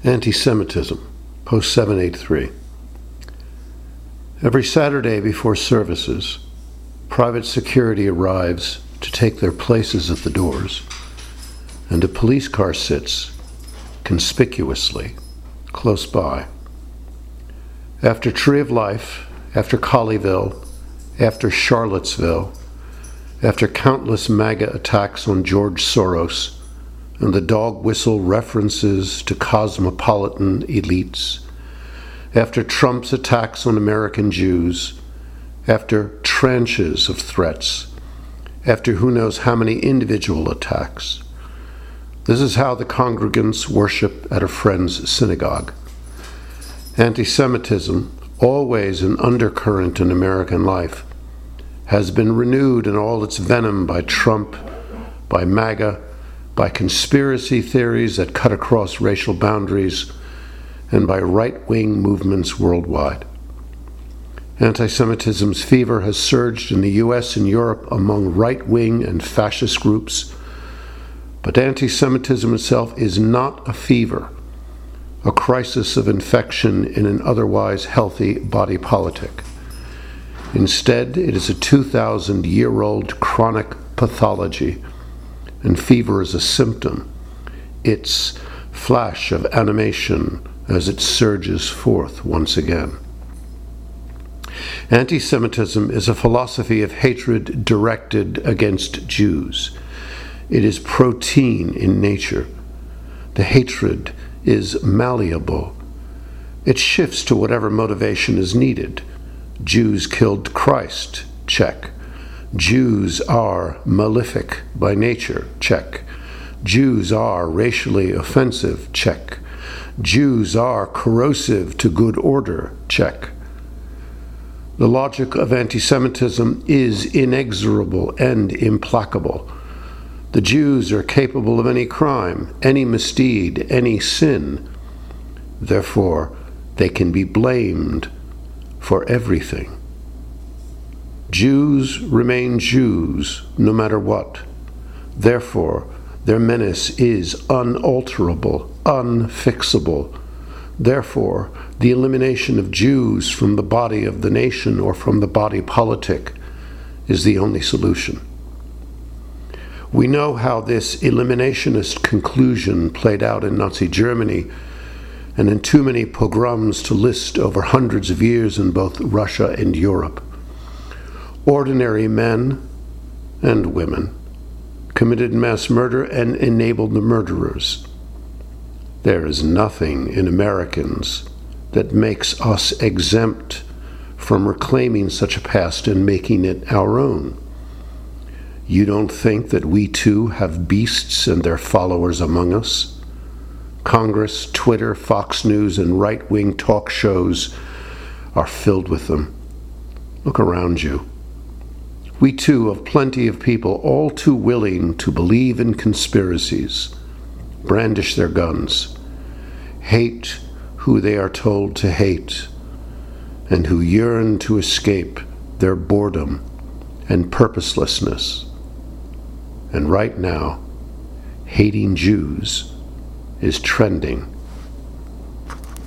Anti-Semitism, Post 783. Every Saturday before services, private security arrives to take their places at the doors, and a police car sits, conspicuously, close by. After Tree of Life, after Colleyville, after Charlottesville, after countless MAGA attacks on George Soros, and the dog whistle references to cosmopolitan elites, after Trump's attacks on American Jews, after tranches of threats, after who knows how many individual attacks. This is how the congregants worship at a friend's synagogue. Anti-Semitism, always an undercurrent in American life, has been renewed in all its venom by Trump, by MAGA, by conspiracy theories that cut across racial boundaries, and by right-wing movements worldwide. Anti-Semitism's fever has surged in the US and Europe among right-wing and fascist groups, but anti-Semitism itself is not a fever, a crisis of infection in an otherwise healthy body politic. Instead, it is a 2,000-year-old chronic pathology, and fever is a symptom, its flash of animation as it surges forth once again. Anti-Semitism is a philosophy of hatred directed against Jews. It is protein in nature. The hatred is malleable. It shifts to whatever motivation is needed. Jews killed Christ, check. Jews are malefic by nature, check. Jews are racially offensive, check. Jews are corrosive to good order, check. The logic of anti-Semitism is inexorable and implacable. The Jews are capable of any crime, any misdeed, any sin. Therefore, they can be blamed for everything. Jews remain Jews no matter what. Therefore, their menace is unalterable, unfixable. Therefore, the elimination of Jews from the body of the nation or from the body politic is the only solution. We know how this eliminationist conclusion played out in Nazi Germany and in too many pogroms to list over hundreds of years in both Russia and Europe. Ordinary men and women committed mass murder and enabled the murderers. There is nothing in Americans that makes us exempt from reclaiming such a past and making it our own. You don't think that we too have beasts and their followers among us? Congress, Twitter, Fox News, and right-wing talk shows are filled with them. Look around you. We too have plenty of people all too willing to believe in conspiracies, brandish their guns, hate who they are told to hate, and who yearn to escape their boredom and purposelessness. And right now, hating Jews is trending